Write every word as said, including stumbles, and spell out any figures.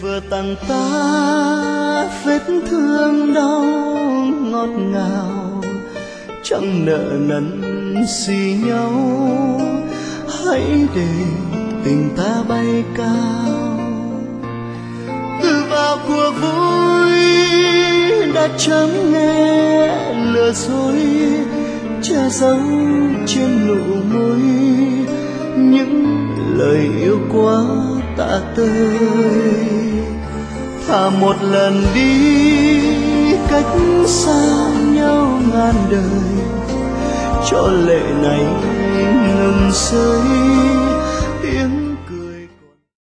vừa tặng ta vết thương đau ngọt ngào, chẳng nợ nần gì nhau, hãy để tình ta bay cao. Từ vào cuộc vui đã chẳng nghe lừa dối, che giấu trên nụ môi những lời yêu quá tạ tơi. Thà một lần đi cách xa nhau ngàn đời, cho lệ này ngừng rơi